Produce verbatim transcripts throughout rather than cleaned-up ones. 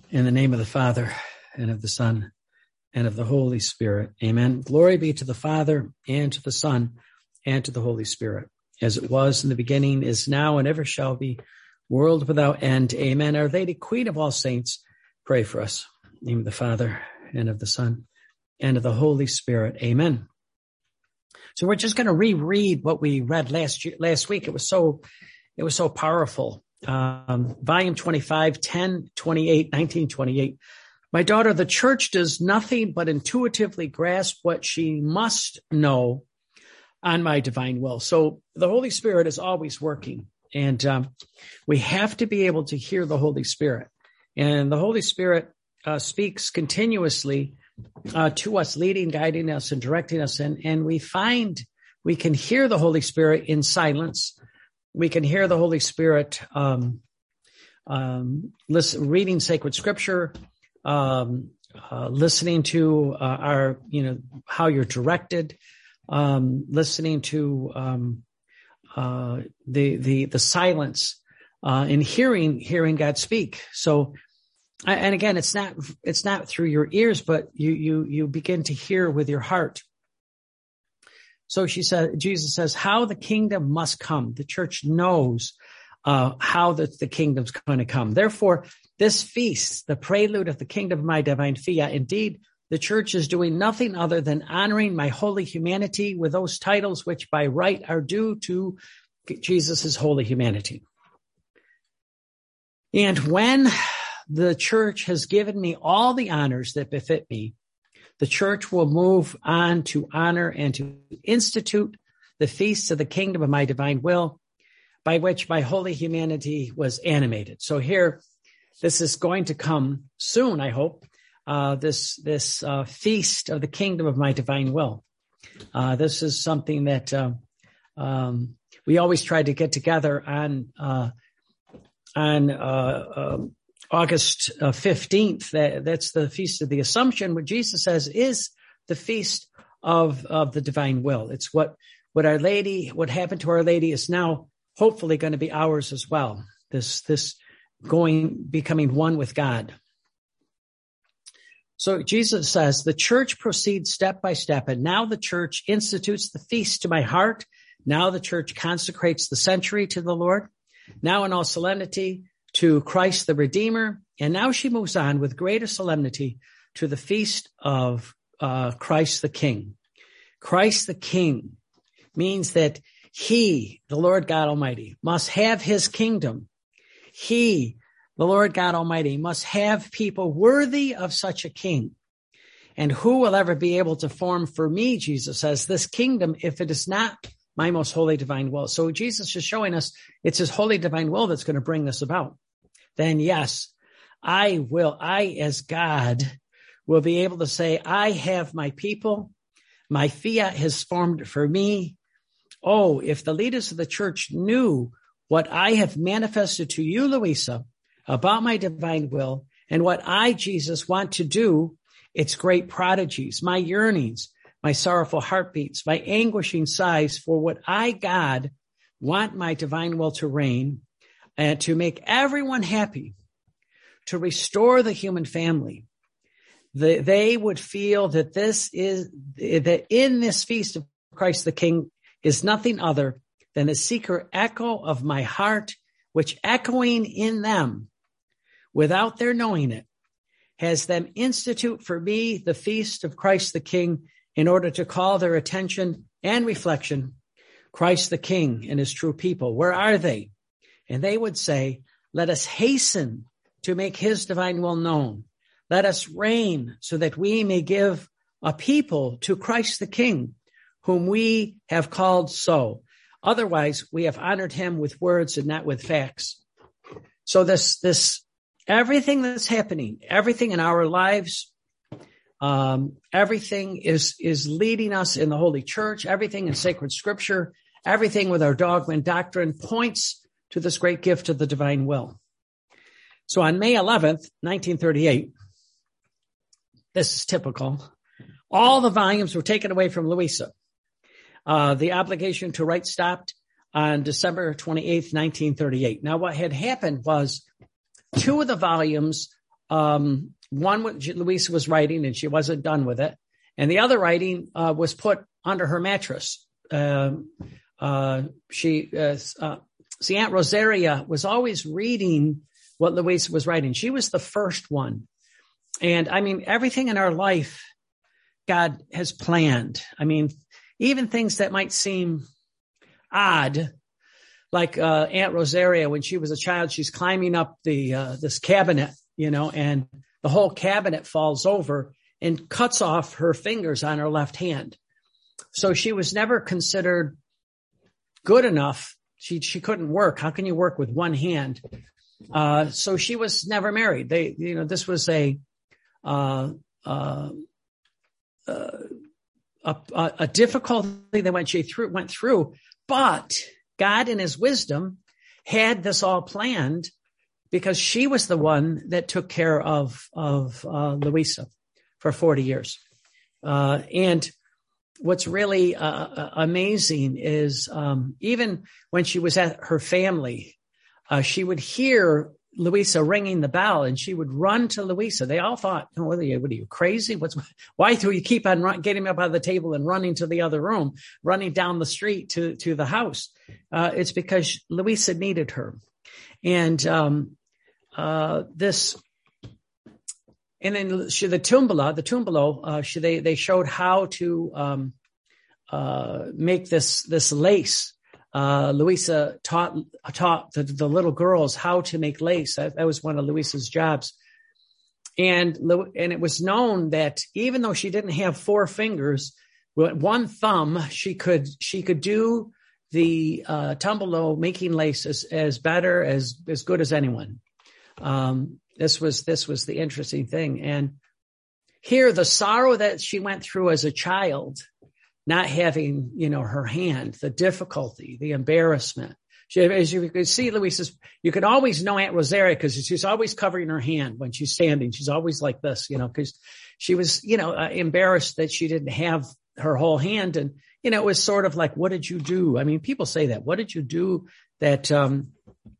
In the name of the Father, and of the Son, and of the Holy Spirit. Amen. Glory be to the Father, and to the Son, and to the Holy Spirit, as it was in the beginning, is now, and ever shall be, world without end. Amen. Our Lady, Queen of all saints, pray for us. In the name of the Father, and of the Son, and of the Holy Spirit. Amen. So we're just going to reread what we read last year, last week. It was so, it was so powerful. Um, volume twenty-five, ten twenty-eight, nineteen twenty-eight. My daughter, the church does nothing but intuitively grasp what she must know on my divine will. So the Holy Spirit is always working, and um, we have to be able to hear the Holy Spirit. And the Holy Spirit uh, speaks continuously uh, to us, leading, guiding us, and directing us. And, and we find we can hear the Holy Spirit in silence. We can hear the Holy Spirit um, um, listen, reading sacred scripture, um, uh, listening to uh, our, you know, how you're directed, um, listening to um, uh, the the the silence, uh, and hearing hearing God speak. So, and again, it's not it's not through your ears, but you you you begin to hear with your heart. So she said, Jesus says, how the kingdom must come. The church knows uh, how the, the kingdom's going to come. Therefore, this feast, the prelude of the kingdom of my divine fiat, indeed, the church is doing nothing other than honoring my holy humanity with those titles which by right are due to Jesus' holy humanity. And when the church has given me all the honors that befit me, the church will move on to honor and to institute the feasts of the kingdom of my divine will, by which my holy humanity was animated. So here, this is going to come soon, I hope, uh, this this uh, feast of the kingdom of my divine will. Uh, this is something that uh, um, we always try to get together on uh, on uh, uh, August fifteenth, that, that's the Feast of the Assumption, what Jesus says is the feast of, of the divine will. It's what, what Our Lady, what happened to Our Lady is now hopefully going to be ours as well. This, this going, becoming one with God. So Jesus says the church proceeds step by step, and now the church institutes the feast to my heart. Now the church consecrates the century to the Lord. Now in all solemnity, to Christ the Redeemer, and now she moves on with greater solemnity to the feast of uh, Christ the King. Christ the King means that he, the Lord God Almighty, must have his kingdom. He, the Lord God Almighty, must have people worthy of such a king. And who will ever be able to form for me, Jesus says, this kingdom if it is not my most holy divine will? So Jesus is showing us it's his holy divine will that's going to bring this about. Then yes, I will, I as God will be able to say, I have my people, my fiat has formed for me. Oh, if the leaders of the church knew what I have manifested to you, Louisa, about my divine will and what I, Jesus, want to do, its great prodigies, my yearnings, my sorrowful heartbeats, my anguishing sighs for what I, God, want my divine will to reign and to make everyone happy, to restore the human family. The, they would feel that this is, that in this feast of Christ the King is nothing other than the secret echo of my heart, which echoing in them without their knowing it, has them institute for me the feast of Christ the King, in order to call their attention and reflection, Christ the King and his true people, where are they? And they would say, let us hasten to make his divine will known. Let us reign so that we may give a people to Christ the King, whom we have called so. Otherwise, we have honored him with words and not with facts. So this, this, everything that's happening, everything in our lives, Um, everything is, is leading us in the Holy Church. Everything in sacred scripture, everything with our dogma and doctrine points to this great gift of the divine will. So on May eleventh, nineteen thirty-eight, this is typical. All the volumes were taken away from Louisa. Uh, the obligation to write stopped on December twenty-eighth, nineteen thirty-eight. Now, what had happened was two of the volumes Um, one, Louisa was writing and she wasn't done with it. And the other writing uh, was put under her mattress. Uh, uh, she, uh, uh, see, Aunt Rosaria was always reading what Louisa was writing. She was the first one. And I mean, everything in our life, God has planned. I mean, even things that might seem odd, like uh, Aunt Rosaria, when she was a child, she's climbing up the uh, this cabinet, you know, and the whole cabinet falls over and cuts off her fingers on her left hand. So she was never considered good enough. She she couldn't work. How can you work with one hand? Uh, so she was never married. They, you know, this was a uh, uh, uh, a, a difficulty that went she through went through. But God, in His wisdom, had this all planned because she was the one that took care of of uh, Louisa for forty years. Uh, and what's really uh, amazing is um, even when she was at her family, uh, she would hear Louisa ringing the bell, and she would run to Louisa. They all thought, oh, what, are you, what are you, crazy? What's why do you keep on run, getting up out of the table and running to the other room, running down the street to to the house? Uh, it's because Louisa needed her, and um, uh, this. And then she, the Tumbolo, the Tumbolo, uh, she, they, they showed how to, um, uh, make this, this lace. Uh, Louisa taught, taught the, the little girls how to make lace. That, that was one of Louisa's jobs. And, and it was known that even though she didn't have four fingers, with one thumb, she could, she could do the, uh, Tumbolo making lace as, as better, as, as good as anyone. Um, This was, this was the interesting thing. And here, the sorrow that she went through as a child, not having, you know, her hand, the difficulty, the embarrassment. She, as you could see, Louisa's, you could always know Aunt Rosaria because she's always covering her hand when she's standing. She's always like this, you know, because she was, you know, uh, embarrassed that she didn't have her whole hand. And, you know, it was sort of like, what did you do? I mean, people say that. What did you do that, um,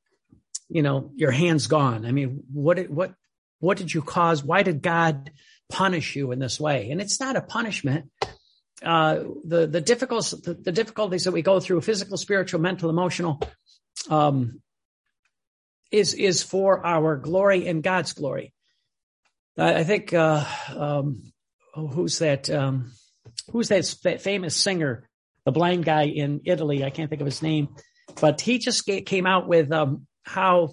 you know, your hand's gone? I mean, what, what, what did you cause? Why did God punish you in this way? And it's not a punishment. Uh, the, the difficulties, the, the difficulties that we go through, physical, spiritual, mental, emotional, um, is, is for our glory and God's glory. I, I think, uh, um, who's that, um, who's that, that famous singer, the blind guy in Italy? I can't think of his name, but he just came out with, um, how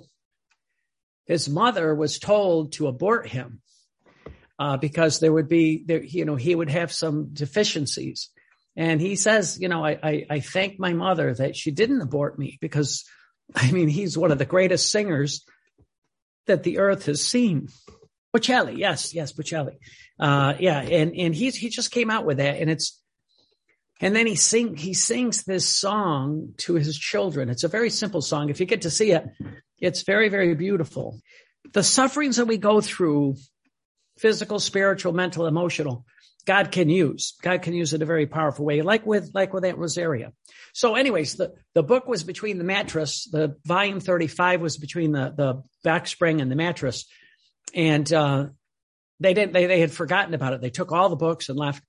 his mother was told to abort him uh, because there would be, there, you know, he would have some deficiencies. And he says, you know, I, I, I thank my mother that she didn't abort me because, I mean, he's one of the greatest singers that the earth has seen. Bocelli, yes, yes, Bocelli. Uh, yeah, and, and he, he just came out with that, and it's, and then he sing, he sings this song to his children. It's a very simple song. If you get to see it, it's very, very beautiful. The sufferings that we go through, physical, spiritual, mental, emotional, God can use. God can use it in a very powerful way, like with, like with Aunt Rosaria. So anyways, the, the book was between the mattress. The volume thirty-five was between the, the back spring and the mattress. And, uh, they didn't, they, they had forgotten about it. They took all the books and left.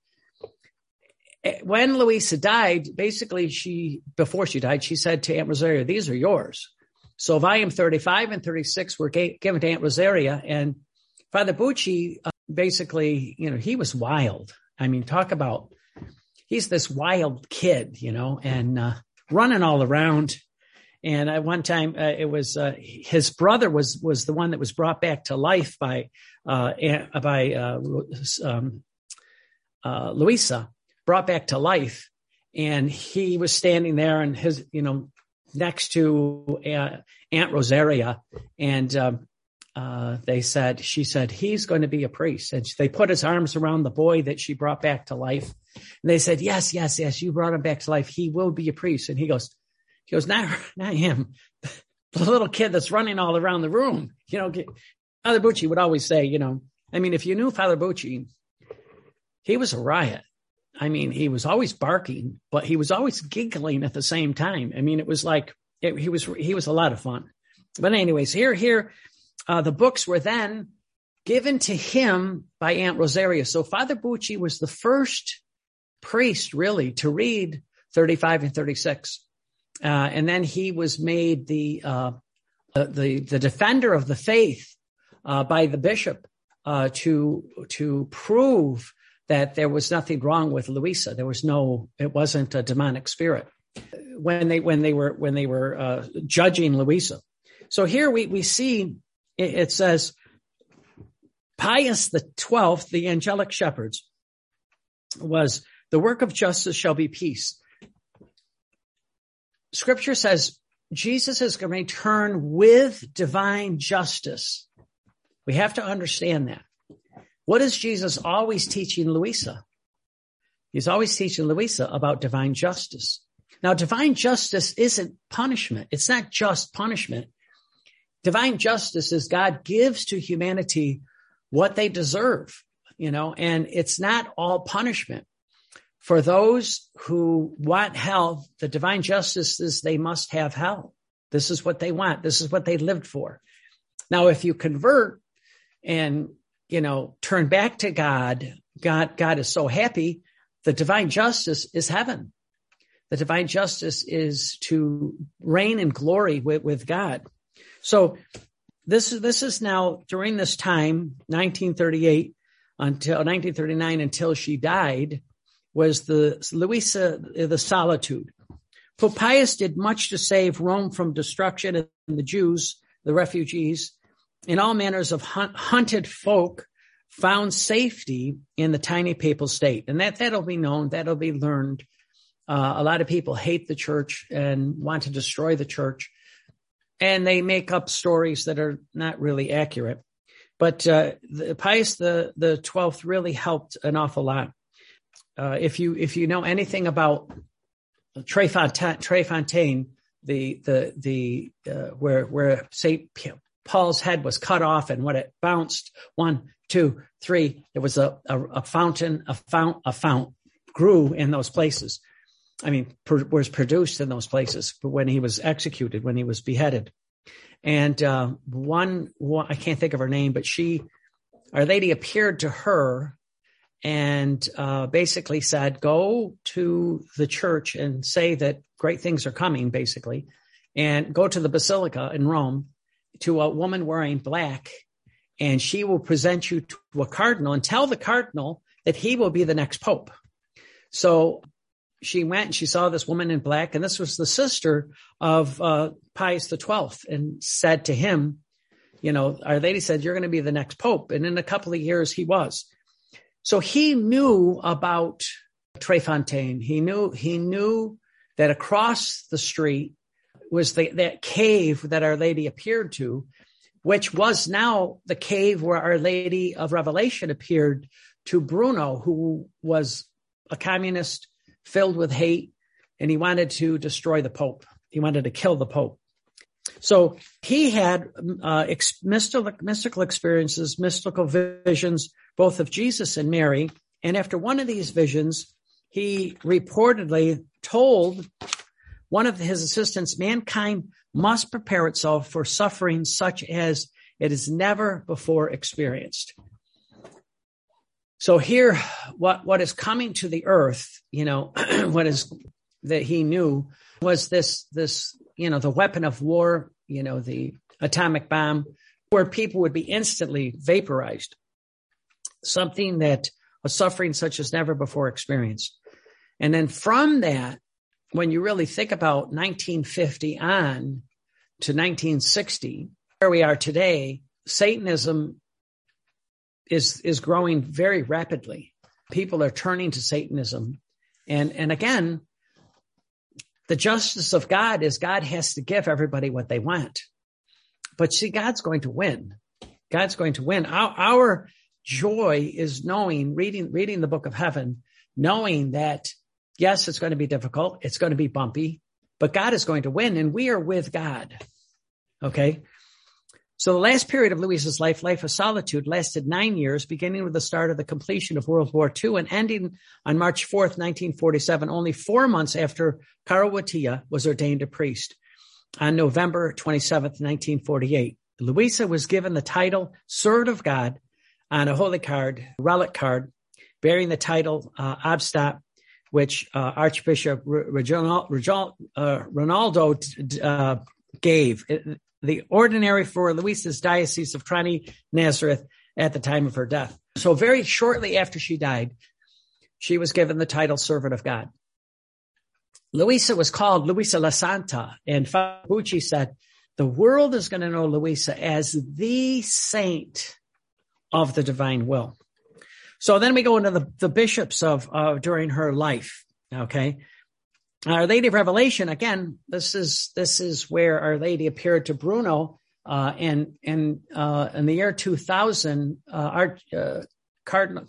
When Louisa died, basically she, before she died, she said to Aunt Rosaria, these are yours. So volume thirty-five and thirty-six were ga- given to Aunt Rosaria, and Father Bucci, uh, basically, you know, he was wild. I mean, talk about, he's this wild kid, you know, and, uh, running all around. And at one time, uh, it was, uh, his brother was, was the one that was brought back to life by, uh, by, uh, um, uh, Louisa. Brought back to life, and he was standing there, and his, you know, next to uh, Aunt Rosaria, and um, uh, they said, she said, he's going to be a priest, and they put his arms around the boy that she brought back to life, and they said, yes, yes, yes, you brought him back to life. He will be a priest, and he goes, he goes, not, not him, the little kid that's running all around the room. You know, Father Bucci would always say, you know, I mean, if you knew Father Bucci, he was a riot. I mean, he was always barking, but he was always giggling at the same time. I mean, it was like, it, he was, he was a lot of fun. But anyways, here, here, uh, the books were then given to him by Aunt Rosaria. So Father Bucci was the first priest really to read thirty-five and thirty-six. Uh, and then he was made the, uh, the, the defender of the faith, uh, by the bishop, uh, to, to prove that there was nothing wrong with Luisa. There was no, it wasn't a demonic spirit when they, when they were, when they were, uh, judging Luisa. So here we, we see it, it says, Pius the twelfth, the angelic shepherds, was the work of justice shall be peace. Scripture says Jesus is going to return with divine justice. We have to understand that. What is Jesus always teaching Luisa? He's always teaching Luisa about divine justice. Now, divine justice isn't punishment. It's not just punishment. Divine justice is God gives to humanity what they deserve, you know, and it's not all punishment. For those who want hell, the divine justice is they must have hell. This is what they want. This is what they lived for. Now, if you convert and, you know, turn back to God, God, God is so happy. The divine justice is heaven. The divine justice is to reign in glory with, with God. So this is, this is now during this time, nineteen thirty-eight until nineteen thirty-nine, until she died, was the Luisa, the Solitude. Pope Pius did much to save Rome from destruction, and the Jews, the refugees, and all manners of hunt, hunted folk found safety in the tiny papal state. And that, that'll be known, that'll be learned. Uh, a lot of people hate the church and want to destroy the church, and they make up stories that are not really accurate. But uh, the, Pius the, the twelfth really helped an awful lot. Uh, if you if you know anything about Trefontaine, Trefontaine the the the uh, where where Saint Paul's head was cut off and when it bounced one two three, there was a a, a fountain a fount a fount grew in those places. I mean, per, was produced in those places when he was executed, when he was beheaded. And uh, one, one I can't think of her name, but she, Our Lady appeared to her and uh, basically said, go to the church and say that great things are coming, basically, and go to the Basilica in Rome to a woman wearing black, and she will present you to a cardinal and tell the cardinal that he will be the next pope. So she went and she saw this woman in black, and this was the sister of uh, Pius the twelfth, and said to him, you know, Our Lady said, you're going to be the next pope. And in a couple of years, he was. So he knew about Trefontaine. He knew, he knew that across the street was the, that cave that Our Lady appeared to, which was now the cave where Our Lady of Revelation appeared to Bruno, who was a communist filled with hate, and he wanted to destroy the Pope. He wanted to kill the Pope. So he had uh, ex- mystical, mystical experiences, mystical visions, both of Jesus and Mary. And after one of these visions, he reportedly told one of his assistants, mankind must prepare itself for suffering such as it has never before experienced. So here, what, what is coming to the earth, you know, what is that he knew was this, this, you know, the weapon of war, you know, the atomic bomb, where people would be instantly vaporized. Something that a suffering such as never before experienced. And then from that, when you really think about nineteen fifty on to nineteen sixty, where we are today, Satanism is is growing very rapidly. People are turning to Satanism. And, and again, the justice of God is God has to give everybody what they want. But see, God's going to win. God's going to win. Our, our joy is knowing, reading, reading the book of heaven, knowing that, yes, it's going to be difficult. It's going to be bumpy, but God is going to win, and we are with God. Okay. So the last period of Luisa's life, life of solitude, lasted nine years, beginning with the start of the completion of World War Two and ending on March fourth, nineteen forty-seven, only four months after Karol Wojtyła was ordained a priest on November twenty-seventh, nineteen forty-eight. Luisa was given the title Servant of God on a holy card, relic card, bearing the title uh, Obstat, which uh, Archbishop Ronaldo, uh, Ronaldo uh, gave. It, the ordinary for Louisa's Diocese of Trani, Nazareth, at the time of her death. So very shortly after she died, she was given the title Servant of God. Luisa was called Luisa la Santa, and Fabucci said, the world is going to know Luisa as the saint of the divine will. So then we go into the, the bishops of uh, during her life. Okay. Our Lady of Revelation, again, this is, this is where Our Lady appeared to Bruno, uh, and, and, uh, in the year two thousand, uh, our, uh, Cardinal,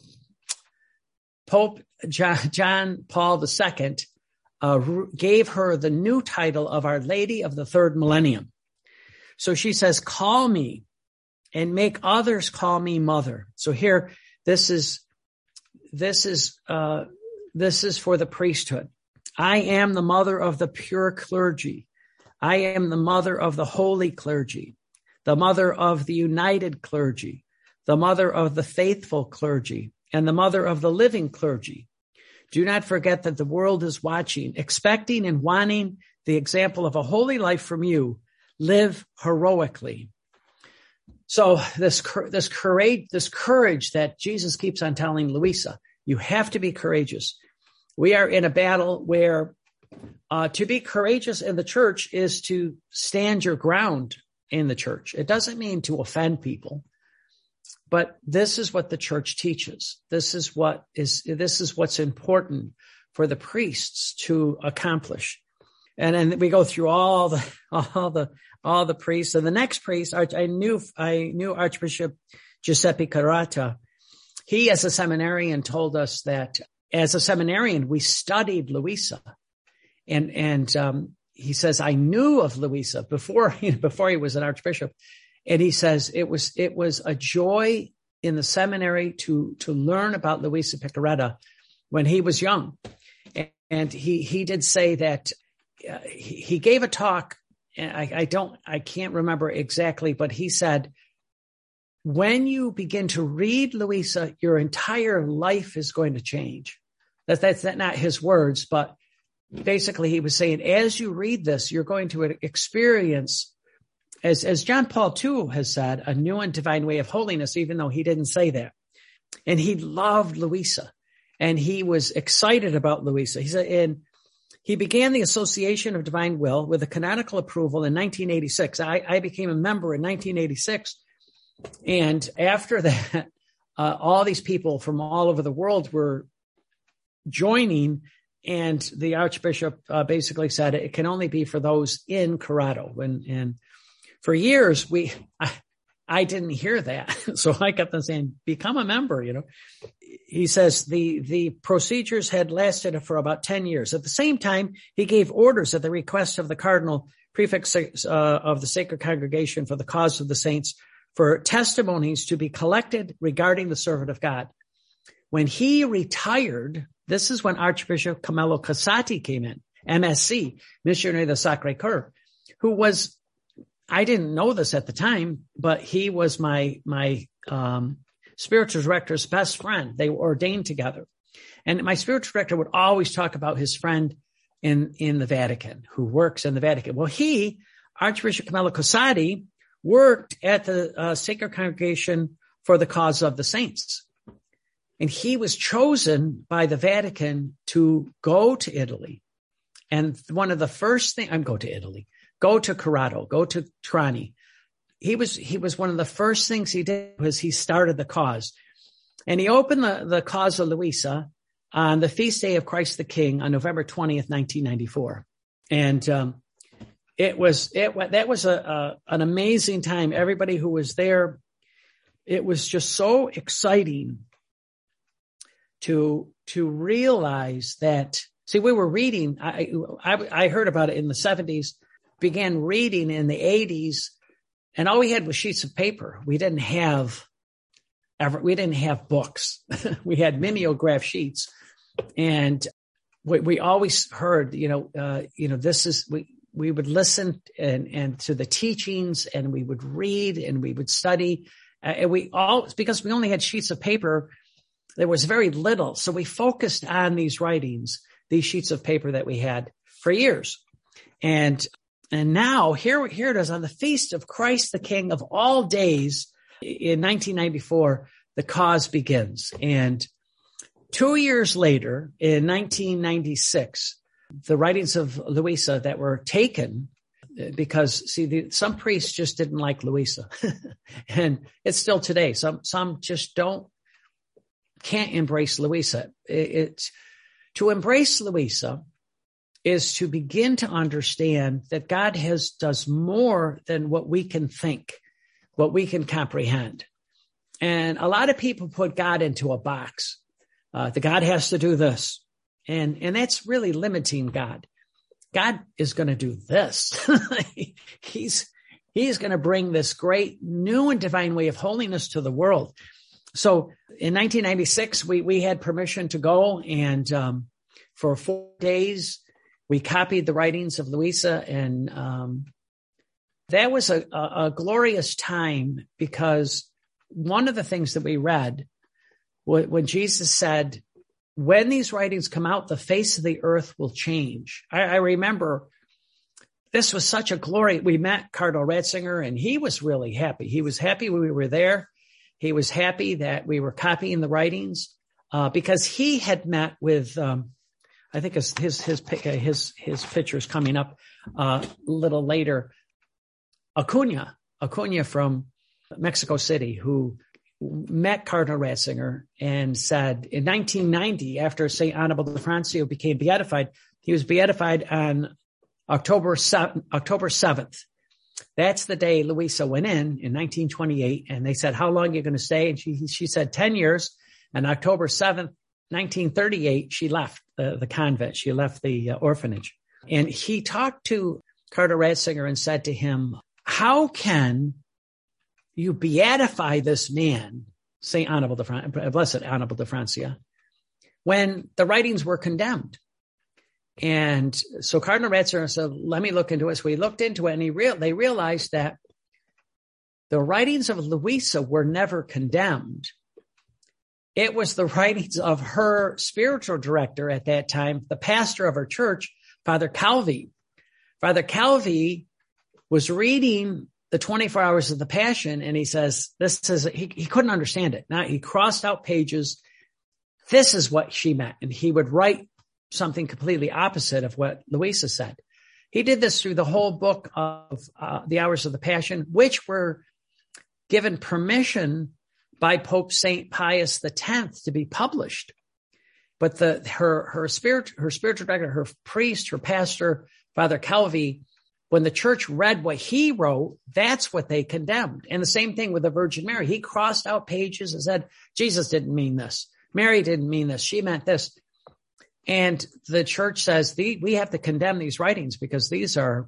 Pope John, John Paul the Second, uh, gave her the new title of Our Lady of the Third Millennium. So she says, call me and make others call me mother. So here, this is, this is, uh, this is for the priesthood. I am the mother of the pure clergy. I am the mother of the holy clergy, the mother of the united clergy, the mother of the faithful clergy, and the mother of the living clergy. Do not forget that the world is watching, expecting and wanting the example of a holy life from you. Live heroically. So this, this courage, this courage that Jesus keeps on telling Luisa, you have to be courageous. We are in a battle where uh, to be courageous in the church is to stand your ground in the church. It doesn't mean to offend people, but this is what the church teaches. This is what is, this is what's important for the priests to accomplish. And then we go through all the, all the, all the priests. And the next priest, I knew, I knew Archbishop Giuseppe Carata. He, as a seminarian, told us that as a seminarian, we studied Luisa. And, and, um, he says, I knew of Luisa before, you know, before he was an archbishop. And he says it was, it was a joy in the seminary to, to learn about Luisa Piccarreta when he was young. And, and he, he did say that uh, he, he gave a talk. And I, I don't, I can't remember exactly, but he said, when you begin to read Luisa, your entire life is going to change. That, that's not his words, but basically he was saying, as you read this, you're going to experience, as, as John Paul the Second has said, a new and divine way of holiness, even though he didn't say that. And he loved Luisa and he was excited about Luisa. He said, and he began the Association of Divine Will with a canonical approval in nineteen eighty-six. I, I became a member in nineteen eighty-six. And after that, uh, all these people from all over the world were joining, and the Archbishop uh, basically said it can only be for those in Corrado. And, and for years, we, I, I didn't hear that. So I kept on saying, become a member, you know. He says the, the procedures had lasted for about ten years. At the same time, he gave orders at the request of the Cardinal Prefect uh, of the Sacred Congregation for the Cause of the Saints for testimonies to be collected regarding the servant of God. When he retired, this is when Archbishop Camillo Casati came in, M S C, Missionary of the Sacré-Cœur, who was, I didn't know this at the time, but he was my, my, um, spiritual director's best friend. They were ordained together. And my spiritual director would always talk about his friend in, in the Vatican, who works in the Vatican. Well, he, Archbishop Camillo Casati, worked at the uh, Sacred Congregation for the Cause of the Saints. And he was chosen by the Vatican to go to Italy. And one of the first things, I'm go to Italy, go to Corrado, go to Trani. He was, he was one of the first things he did was he started the cause. And he opened the, the cause of Luisa on the feast day of Christ the King on November twentieth, nineteen ninety-four. And, um, It was, it, that was a, a, an amazing time. Everybody who was there, it was just so exciting to, to realize that, see, we were reading, I, I, I heard about it in the seventies, began reading in the eighties, and all we had was sheets of paper. We didn't have ever, we didn't have books. We had mimeograph sheets, and we, we always heard, you know, uh, you know, this is, we, we would listen and, and to the teachings, and we would read and we would study. Uh, and we all, because we only had sheets of paper, there was very little. So we focused on these writings, these sheets of paper that we had for years. And, and now here, here it is on the feast of Christ, the King of all days in nineteen ninety-four, the cause begins. And two years later, in nineteen ninety-six, the writings of Louisa that were taken, because see, the, some priests just didn't like Louisa, and it's still today. Some some just don't can't embrace Louisa. It, it to embrace Louisa is to begin to understand that God has does more than what we can think, what we can comprehend. And a lot of people put God into a box. Uh, the God has to do this. And, and that's really limiting God. God is going to do this. he's, he's going to bring this great new and divine way of holiness to the world. So in nineteen ninety-six, we, we had permission to go, and, um, for four days, we copied the writings of Louisa, and, um, that was a, a, a glorious time, because one of the things that we read when Jesus said, when these writings come out, the face of the earth will change. I, I remember this was such a glory. We met Cardinal Ratzinger, and he was really happy. He was happy we were there. He was happy that we were copying the writings, uh, because he had met with, um, I think his, his, his, his, his picture's coming up, uh, a little later, Acuna, Acuna from Mexico City, who met Cardinal Ratzinger and said in nineteen ninety, after Saint Annibal de Francia became beatified, he was beatified on October seventh. That's the day Louisa went in, in nineteen twenty-eight. And they said, how long are you going to stay? And she, she said ten years. And October seventh, nineteen thirty-eight, she left the, the convent. She left the uh, orphanage. And he talked to Cardinal Ratzinger and said to him, how can you beatify this man, Saint Annibal de Francia, Blessed Annibal de Francia, when the writings were condemned? And so Cardinal Ratzinger said, let me look into it. So he looked into it, and he real, they realized that the writings of Louisa were never condemned. It was the writings of her spiritual director at that time, the pastor of her church, Father Calvi. Father Calvi was reading the twenty-four hours of the Passion, and he says, this is, he, he couldn't understand it. Now he crossed out pages. This is what she meant. And he would write something completely opposite of what Louisa said. He did this through the whole book of uh, the Hours of the Passion, which were given permission by Pope Saint Pius the tenth to be published. But the, her, her spirit, her spiritual director, her priest, her pastor, Father Calvi, when the church read what he wrote, that's what they condemned. And the same thing with the Virgin Mary. He crossed out pages and said, Jesus didn't mean this. Mary didn't mean this. She meant this. And the church says, the, we have to condemn these writings because these are,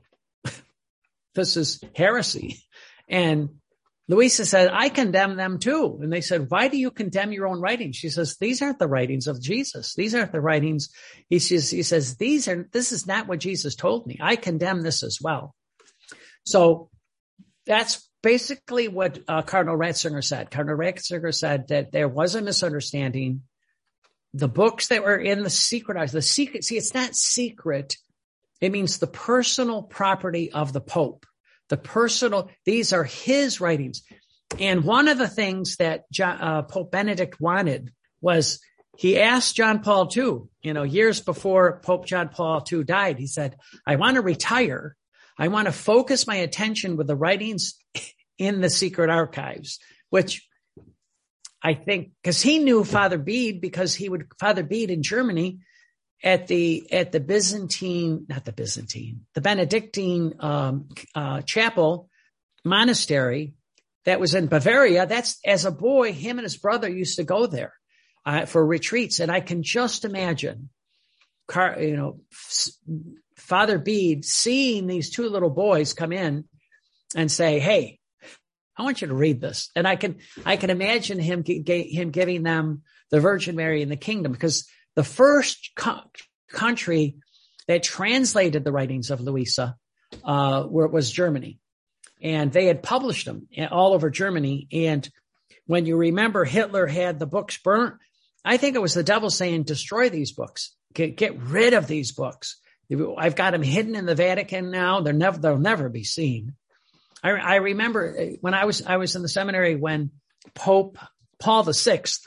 this is heresy. And Louisa said, I condemn them too. And they said, why do you condemn your own writings? She says, these aren't the writings of Jesus. These aren't the writings. He says, he says, these are, this is not what Jesus told me. I condemn this as well. So that's basically what uh, Cardinal Ratzinger said. Cardinal Ratzinger said that there was a misunderstanding. The books that were in the secret archives, the secret, see, it's not secret. It means the personal property of the Pope. The personal, these are his writings. And one of the things that John, uh, Pope Benedict wanted was he asked John Paul the Second, you know, years before Pope John Paul the Second died, he said, I want to retire. I want to focus my attention with the writings in the secret archives, which I think, because he knew Father Bede, because he would, Father Bede in Germany, at the, at the Byzantine, not the Byzantine, the Benedictine, um, uh, chapel monastery that was in Bavaria. That's, as a boy, him and his brother used to go there, uh, for retreats. And I can just imagine, Car, you know, Father Bede seeing these two little boys come in and say, hey, I want you to read this. And I can, I can imagine him, him giving them the Virgin Mary in the Kingdom, because the first co- country that translated the writings of Louisa uh, were, was Germany. and they had published them all over Germany. And when you remember Hitler had the books burnt, I think it was the devil saying, destroy these books, get, get rid of these books. I've got them hidden in the Vatican now. They're never, they'll never be seen. I, I remember when I was, I was in the seminary when Pope Paul the Sixth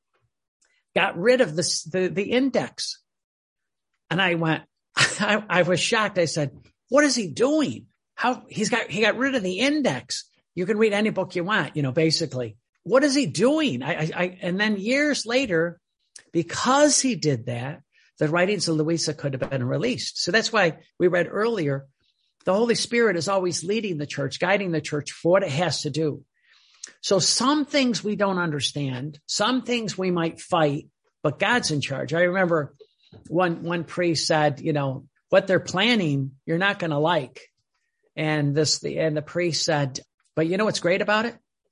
got rid of this, the, the index. And I went, I, I was shocked. I said, what is he doing? How he's got, he got rid of the index. You can read any book you want, you know, basically. What is he doing? I, I, I, and then years later, because he did that, the writings of Luisa could have been released. So that's why we read earlier, the Holy Spirit is always leading the church, guiding the church for what it has to do. So some things we don't understand, some things we might fight, but God's in charge. I remember one, one priest said, you know, what they're planning, you're not going to like. And this, the, and the priest said, but you know what's great about it?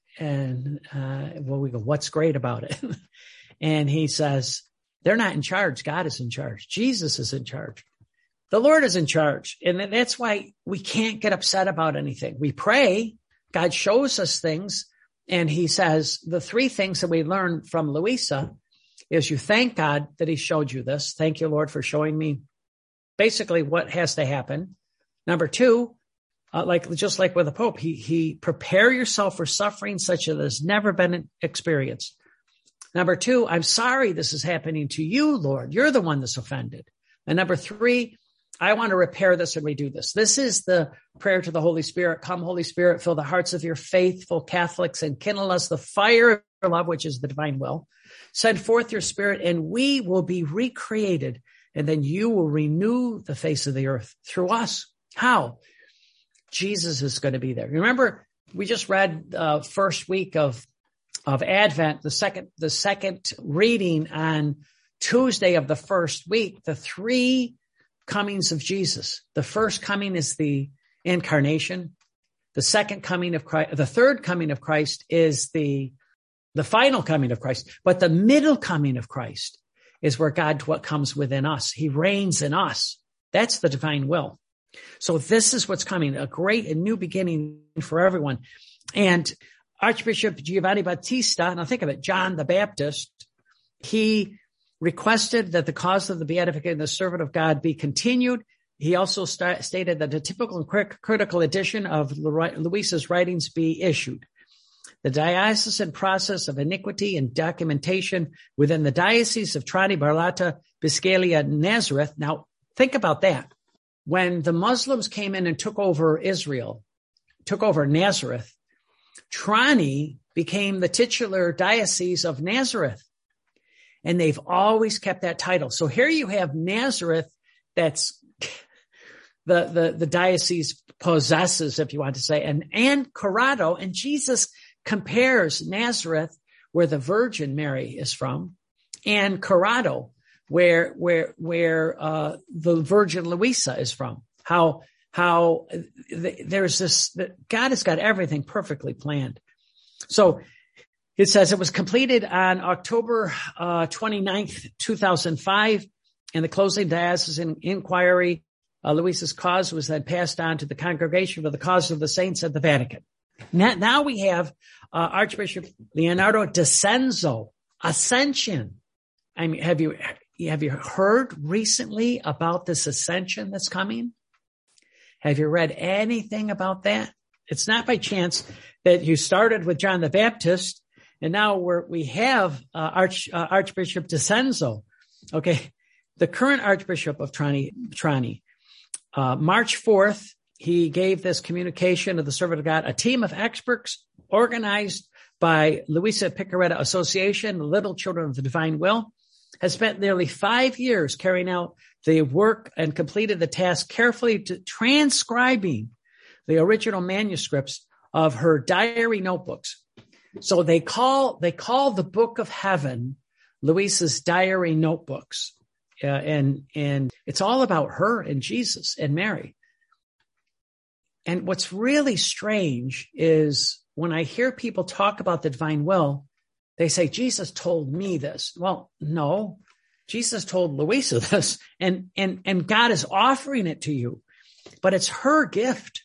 And, uh, well, we go, what's great about it? And he says, they're not in charge. God is in charge. Jesus is in charge. The Lord is in charge. And that's why we can't get upset about anything. We pray. God shows us things. And he says the three things that we learned from Luisa is you thank God that he showed you this. Thank you, Lord, for showing me basically what has to happen. Number two, Uh, like, just like with the Pope, he, he prepare yourself for suffering such as has never been experienced. Number two, I'm sorry this is happening to you, Lord. You're the one that's offended. And number three, I want to repair this and redo this. This is the prayer to the Holy Spirit. Come, Holy Spirit, fill the hearts of your faithful Catholics and kindle us the fire of your love, which is the divine will. Send forth your Spirit and we will be recreated. And then you will renew the face of the earth through us. How? Jesus is going to be there. Remember, we just read uh first week of, of Advent, the second, the second reading on Tuesday of the first week, the three comings of Jesus. The first coming is the incarnation. The second coming of Christ, the third coming of Christ is the, the final coming of Christ. But the middle coming of Christ is where God what comes within us. He reigns in us. That's the divine will. So this is what's coming, a great and new beginning for everyone. And Archbishop Giovanni Battista, and I'll think of it, John the Baptist, he requested that the cause of the beatification of the servant of God be continued. He also st- stated that a typical and cri- critical edition of Luisa's writings be issued. The diocesan process of iniquity and documentation within the diocese of Trani, Barletta, Biscaylia, Nazareth. Now, think about that. When the Muslims came in and took over Israel, took over Nazareth, Trani became the titular diocese of Nazareth. And they've always kept that title. So here you have Nazareth, that's the, the, the diocese possesses, if you want to say, and, and Corrado. And Jesus compares Nazareth, where the Virgin Mary is from, and Corrado, where, where, where, uh, the Virgin Luisa is from. How, how th- there's this, that God has got everything perfectly planned. So it says it was completed on October, uh, twenty-ninth, two thousand five. In the closing diocesan inquiry, uh, Luisa's cause was then passed on to the Congregation for the Cause of the Saints at the Vatican. Now, now we have, uh, Archbishop Leonardo D'Ascenzo, Ascension. I mean, have you, Have you heard recently about this ascension that's coming? Have you read anything about that? It's not by chance that you started with John the Baptist, and now we're, we have uh, Arch, uh, Archbishop D'Ascenzo. Okay, the current Archbishop of Trani, Trani. Uh, March fourth, he gave this communication to the servant of God, a team of experts organized by Luisa Piccarreta Association, Little Children of the Divine Will, has spent nearly five years carrying out the work and completed the task carefully to transcribing the original manuscripts of her diary notebooks. So they call, they call the Book of Heaven Luisa's diary notebooks. Uh, and, and it's all about her and Jesus and Mary. And what's really strange is when I hear people talk about the divine will, they say, Jesus told me this. Well, no, Jesus told Luisa this, and, and, and God is offering it to you, but it's her gift.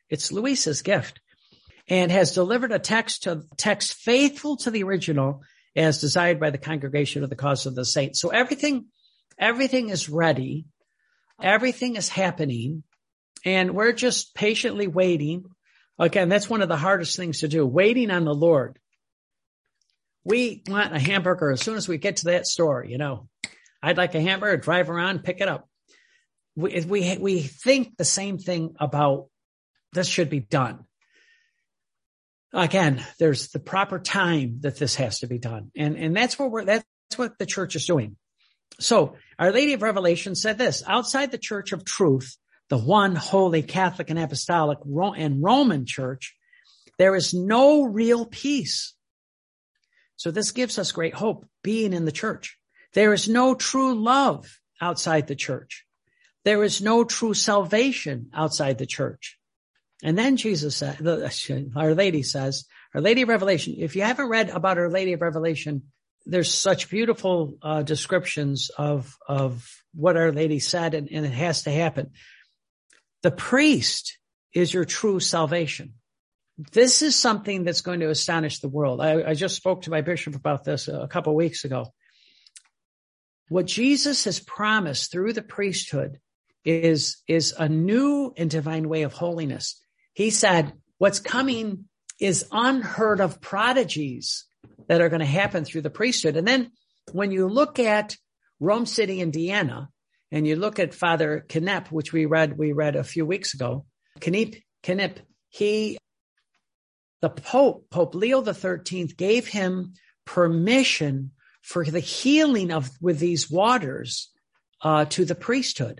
It's Luisa's gift, and has delivered a text to text faithful to the original as desired by the Congregation of the Cause of the Saints. So everything, everything is ready. Everything is happening, and we're just patiently waiting. Again, that's one of the hardest things to do, waiting on the Lord. We want a hamburger as soon as we get to that store, you know. I'd like a hamburger, drive around, pick it up. We, we, we think the same thing about this should be done. Again, there's the proper time that this has to be done. And, and that's what we're, that's what the church is doing. So Our Lady of Revelation said this: outside the Church of Truth, the one holy Catholic and Apostolic and Roman Church, there is no real peace. So this gives us great hope, being in the church. There is no true love outside the church. There is no true salvation outside the church. And then Jesus said, Our Lady says, Our Lady of Revelation, if you haven't read about Our Lady of Revelation, there's such beautiful uh, descriptions of, of what Our Lady said, and, and it has to happen. The priest is your true salvation. This is something that's going to astonish the world. I, I just spoke to my bishop about this a couple of weeks ago. What Jesus has promised through the priesthood is, is a new and divine way of holiness. He said, what's coming is unheard of prodigies that are going to happen through the priesthood. And then when you look at Rome City, Indiana, and you look at Father Knepp, which we read, we read a few weeks ago, Knepp, Knepp, he, the Pope, Pope Leo the thirteenth, gave him permission for the healing of with these waters uh, to the priesthood.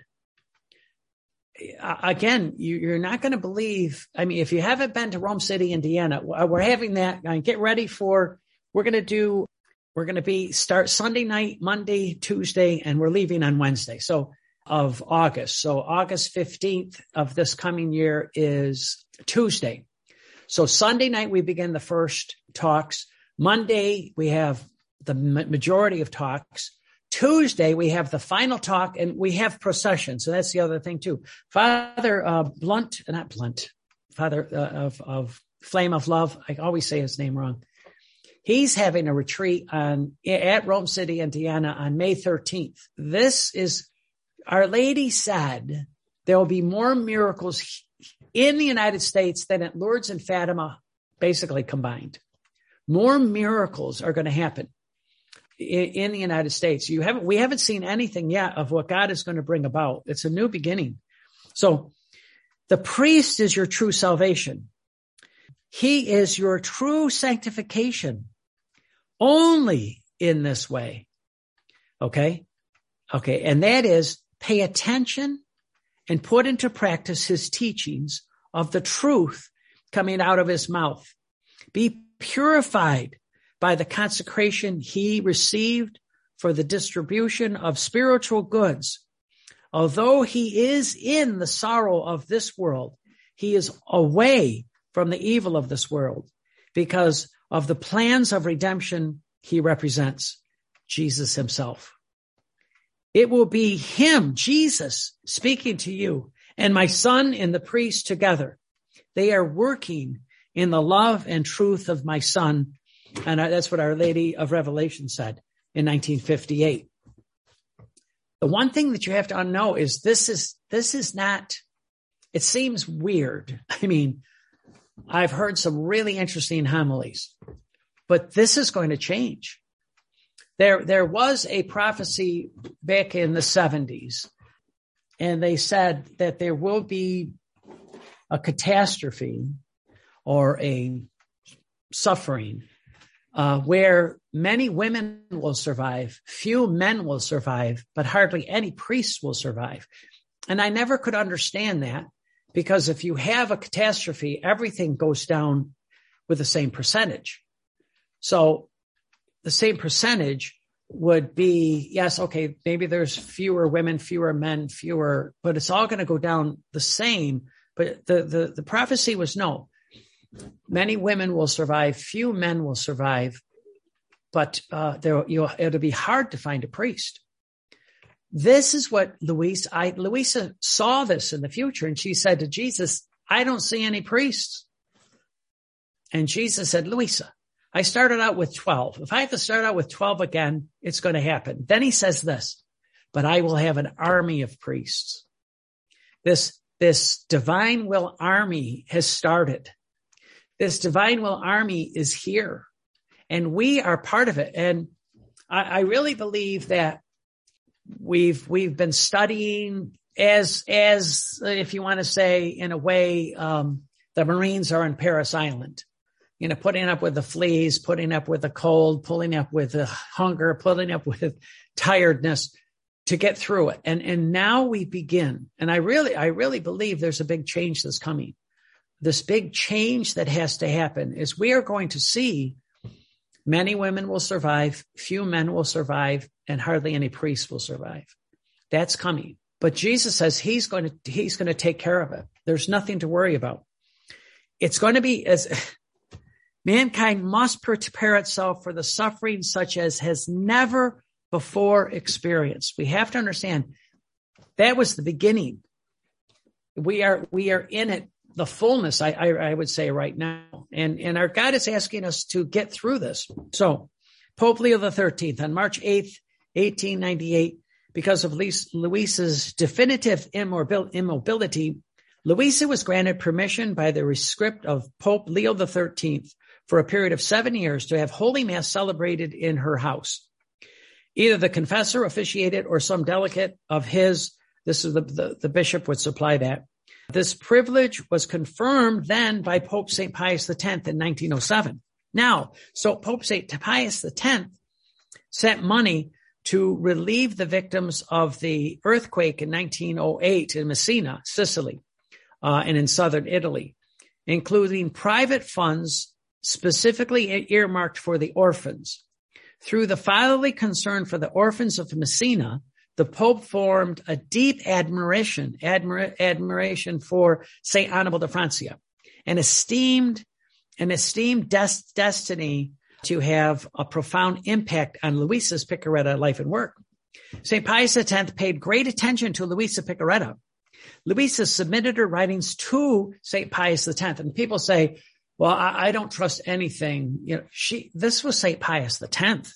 Again, you, you're not going to believe. I mean, if you haven't been to Rome City, Indiana, we're having that. Get ready for. We're going to do. We're going to be start Sunday night, Monday, Tuesday, and we're leaving on Wednesday. So of August. So August fifteenth of this coming year is Tuesday. So Sunday night, we begin the first talks. Monday, we have the majority of talks. Tuesday, we have the final talk, and we have procession. So that's the other thing, too. Father uh, Blunt, not Blunt, Father uh, of, of Flame of Love, I always say his name wrong. He's having a retreat on at Rome City, Indiana on May thirteenth. This is, Our Lady said, there will be more miracles in the United States than at Lourdes and Fatima, basically combined. More miracles are going to happen in, in the United States. You haven't, we haven't seen anything yet of what God is going to bring about. It's a new beginning. So the priest is your true salvation. He is your true sanctification only in this way. Okay. Okay. And that is pay attention and put into practice his teachings of the truth coming out of his mouth. Be purified by the consecration he received for the distribution of spiritual goods. Although he is in the sorrow of this world, he is away from the evil of this world because of the plans of redemption he represents, Jesus himself. It will be him, Jesus, speaking to you, and my son and the priest together. They are working in the love and truth of my son. And that's what Our Lady of Revelation said in nineteen fifty-eight. The one thing that you have to know is this is, this is not, it seems weird. I mean, I've heard some really interesting homilies, but this is going to change. There, there was a prophecy back in the seventies, and they said that there will be a catastrophe or a suffering uh, where many women will survive, few men will survive, but hardly any priests will survive. And I never could understand that, because if you have a catastrophe, everything goes down with the same percentage. So the same percentage would be, yes, okay, maybe there's fewer women, fewer men, fewer, but it's all going to go down the same. But the, the, the prophecy was no. Many women will survive, few men will survive, but uh, there, you'll, it'll be hard to find a priest. This is what Louisa, I, Louisa saw this in the future, and she said to Jesus, I don't see any priests. And Jesus said, Louisa, I started out with twelve. If I have to start out with twelve again, it's going to happen. Then he says this, but I will have an army of priests. This, this divine will army has started. This divine will army is here, and we are part of it. And I, I really believe that we've, we've been studying as, as if you want to say in a way, um, the Marines are on Parris Island. You know, putting up with the fleas, putting up with the cold, pulling up with the hunger, putting up with tiredness to get through it. And, and now we begin. And I really, I really believe there's a big change that's coming. This big change that has to happen is we are going to see many women will survive, few men will survive, and hardly any priests will survive. That's coming. But Jesus says he's going to, he's going to take care of it. There's nothing to worry about. It's going to be as mankind must prepare itself for the suffering such as has never before experienced. We have to understand that was the beginning. We are, we are in it, the fullness, I, I, I would say right now. And, and our God is asking us to get through this. So Pope Leo the thirteenth on March eighth, eighteen ninety-eight, because of Louisa's definitive immobility, Louisa was granted permission by the rescript of Pope Leo the thirteenth for a period of seven years to have Holy Mass celebrated in her house. Either the confessor officiated or some delegate of his, this is the, the, the bishop would supply that. This privilege was confirmed then by Pope Saint Pius the tenth in nineteen oh seven. Now, so Pope Saint Pius the tenth sent money to relieve the victims of the earthquake in nineteen oh eight in Messina, Sicily, uh, and in southern Italy, including private funds specifically earmarked for the orphans. Through the fatherly concern for the orphans of Messina, the Pope formed a deep admiration, admira- admiration for Saint Annibale de Francia, and esteemed, an esteemed des- destiny to have a profound impact on Luisa's Piccarreta life and work. Saint Pius the tenth paid great attention to Luisa Piccarreta. Luisa submitted her writings to Saint Pius the tenth, and people say, well, I, I don't trust anything. You know, she, this was Saint Pius the tenth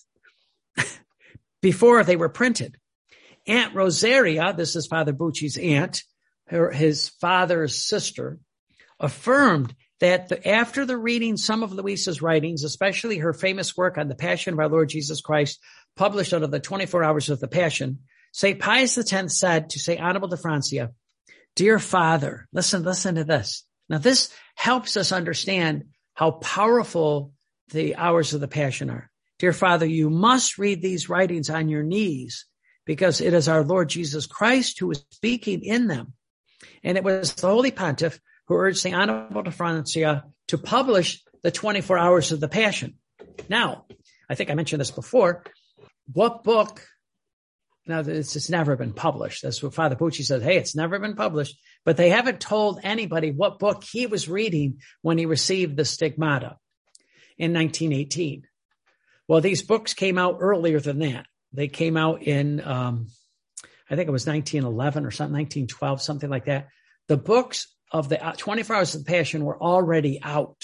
before they were printed. Aunt Rosaria, this is Father Bucci's aunt, her, his father's sister, affirmed that the, after the reading some of Luisa's writings, especially her famous work on the Passion of our Lord Jesus Christ, published under the twenty-four hours of the Passion, Saint Pius the tenth said to Saint Annibale de Francia, dear Father, listen, listen to this. Now, this helps us understand how powerful the hours of the Passion are. Dear Father, you must read these writings on your knees because it is our Lord Jesus Christ who is speaking in them. And it was the Holy Pontiff who urged Saint Annibale de Francia to publish the twenty-four hours of the Passion. Now, I think I mentioned this before. What book? Now, this has never been published. That's what Father Bucci said. Hey, it's never been published. But they haven't told anybody what book he was reading when he received the stigmata in nineteen eighteen. Well, these books came out earlier than that. They came out in, um, I think it was nineteen eleven or something, nineteen twelve, something like that. The books of the twenty-four Hours of the Passion were already out.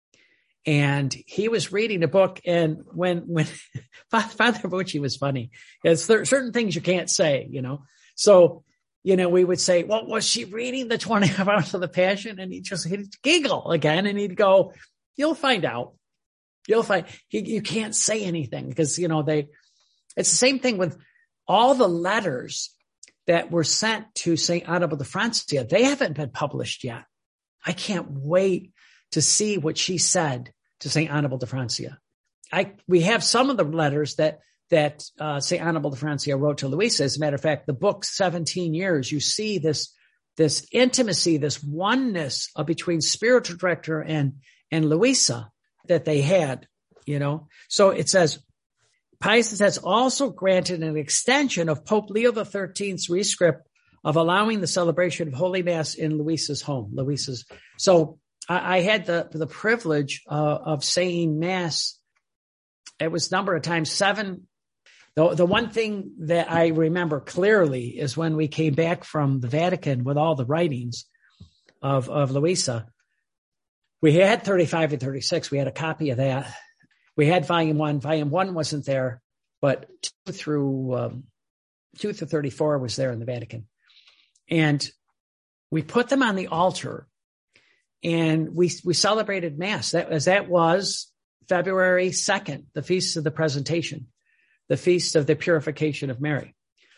And he was reading a book, and when, when Father Bucci was funny, because there are certain things you can't say, you know. So, you know, we would say, well, was she reading the twenty-four Hours of the Passion? And he'd just he'd giggle again, and he'd go, you'll find out. You'll find, he, you can't say anything because, you know, they, it's the same thing with all the letters that were sent to Saint Annibale de Francia. They haven't been published yet. I can't wait to see what she said to Saint Annibale de Francia. I, we have some of the letters that, that, uh, Saint Annibale de Francia wrote to Luisa. As a matter of fact, the book, seventeen years, you see this, this intimacy, this oneness of between spiritual director and, and Luisa that they had, you know. So it says, Pius has also granted an extension of Pope Leo the thirteenth's rescript of allowing the celebration of Holy Mass in Luisa's home. Luisa's. So I, I had the, the privilege uh, of saying Mass. It was a number of times, seven. The, the one thing that I remember clearly is when we came back from the Vatican with all the writings. of, of Louisa. We had thirty-five and thirty-six. We had a copy of that. We had volume one. Volume one wasn't there, but two through, um, two through thirty-four was there in the Vatican. And we put them on the altar, and we, we celebrated Mass. That was, that was February second, the Feast of the Presentation, the Feast of the Purification of Mary.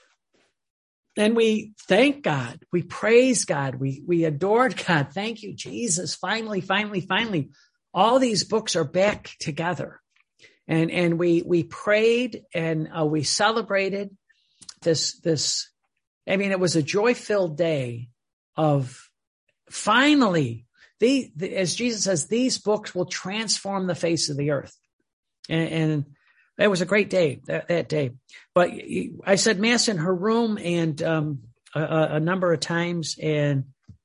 And we thank God. We praise God. We, we adored God. Thank you, Jesus. Finally, finally, finally, all these books are back together. And, and we, we prayed and uh, we celebrated this, this, I mean, it was a joy-filled day of finally, the, the, as Jesus says, these books will transform the face of the earth. And, and it was a great day that, that day. But I said Mass in her room and um, a, a number of times, and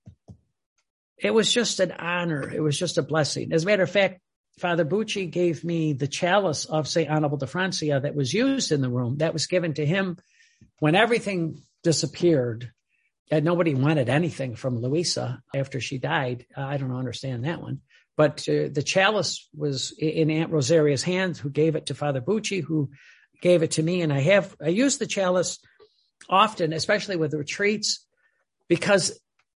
it was just an honor. It was just a blessing. As a matter of fact, Father Bucci gave me the chalice of Saint Annibal de Francia that was used in the room. That was given to him when everything disappeared. And nobody wanted anything from Louisa after she died. I don't understand that one. But uh, the chalice was in Aunt Rosaria's hands, who gave it to Father Bucci, who gave it to me. And I have, I use the chalice often, especially with retreats, because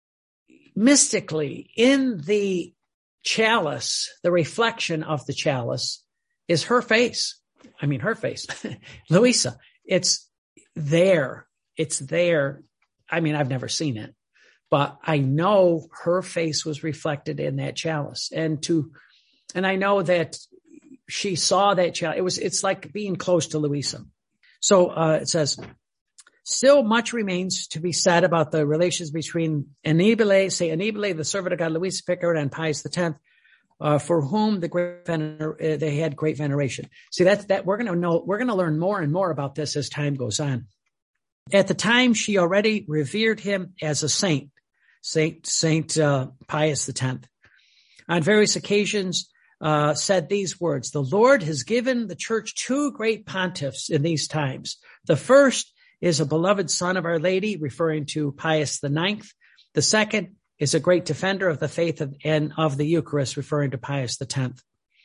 mystically in the chalice, the reflection of the chalice is her face. I mean, her face, Louisa. It's there. It's there. I mean, I've never seen it, but I know her face was reflected in that chalice. And to, and I know that she saw that chalice. It was, it's like being close to Louisa. So, uh, it says, still much remains to be said about the relations between Annibale, say Annibale, the servant of God, Louisa Pickard, and Pius the tenth, uh, for whom the great vener- uh, they had great veneration. See, that's, that we're going to know, we're going to learn more and more about this as time goes on. At the time, she already revered him as a saint, Saint, Saint, uh, Pius the tenth. On various occasions, uh, said these words: the Lord has given the church two great pontiffs in these times. The first is a beloved son of Our Lady, referring to Pius the ninth. The second is a great defender of the faith of, and of the Eucharist, referring to Pius the tenth.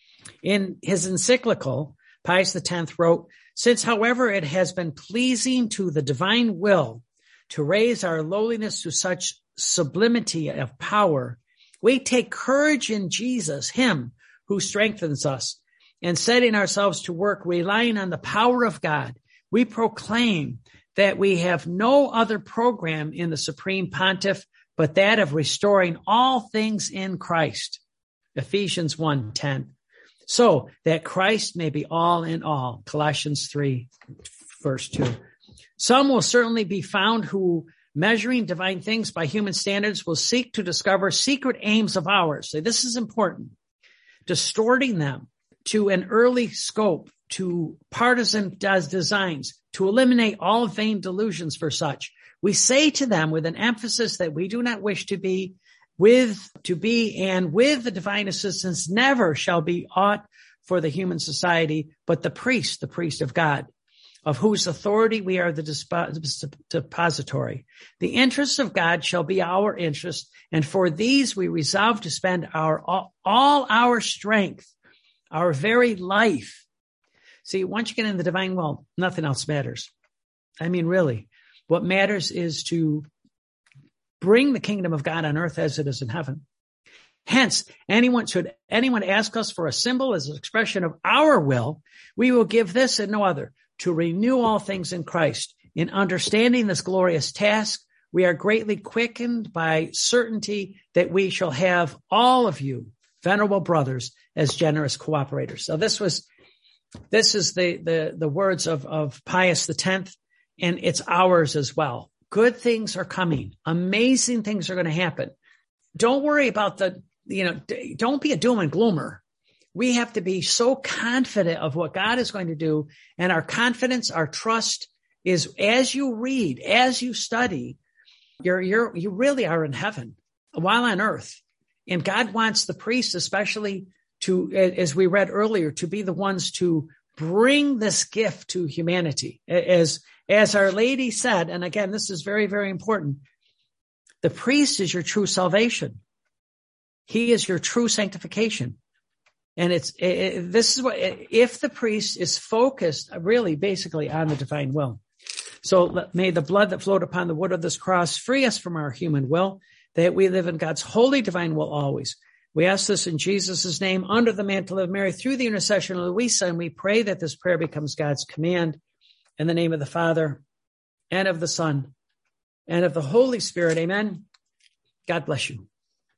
In his encyclical, Pius the tenth wrote, since, however, it has been pleasing to the divine will to raise our lowliness to such sublimity of power, we take courage in Jesus, him who strengthens us, and setting ourselves to work, relying on the power of God, we proclaim that we have no other program in the Supreme Pontiff but that of restoring all things in Christ. Ephesians one ten. So that Christ may be all in all. Colossians three, verse two. Some will certainly be found who, measuring divine things by human standards, will seek to discover secret aims of ours. So this is important. Distorting them to an early scope, to partisan designs, to eliminate all vain delusions for such. We say to them with an emphasis that we do not wish to be with, to be, and with the divine assistance never shall be aught for the human society, but the priest, the priest of God, of whose authority we are the disp- depository. The interests of God shall be our interest, and for these we resolve to spend our all, all our strength, our very life. See, once you get in the divine will, nothing else matters. I mean, really, what matters is to bring the kingdom of God on earth as it is in heaven. Hence, anyone should anyone ask us for a symbol as an expression of our will, we will give this and no other, to renew all things in Christ. In understanding this glorious task, we are greatly quickened by certainty that we shall have all of you, venerable brothers, as generous cooperators. So this was, this is the, the, the words of, of Pius the tenth, and it's ours as well. Good things are coming. Amazing things are going to happen. Don't worry about the, you know, don't be a doom and gloomer. We have to be so confident of what God is going to do. And our confidence, our trust is as you read, as you study, you're, you're, you really are in heaven while on earth. And God wants the priests, especially to, as we read earlier, to be the ones to bring this gift to humanity. As, as Our Lady said, and again, this is very, very important. The priest is your true salvation. He is your true sanctification. And it's, it, this is what, if the priest is focused really basically on the divine will. So may the blood that flowed upon the wood of this cross free us from our human will, that we live in God's holy divine will always. We ask this in Jesus' name, under the mantle of Mary, through the intercession of Louisa, and we pray that this prayer becomes God's command. In the name of the Father, and of the Son, and of the Holy Spirit. Amen. God bless you.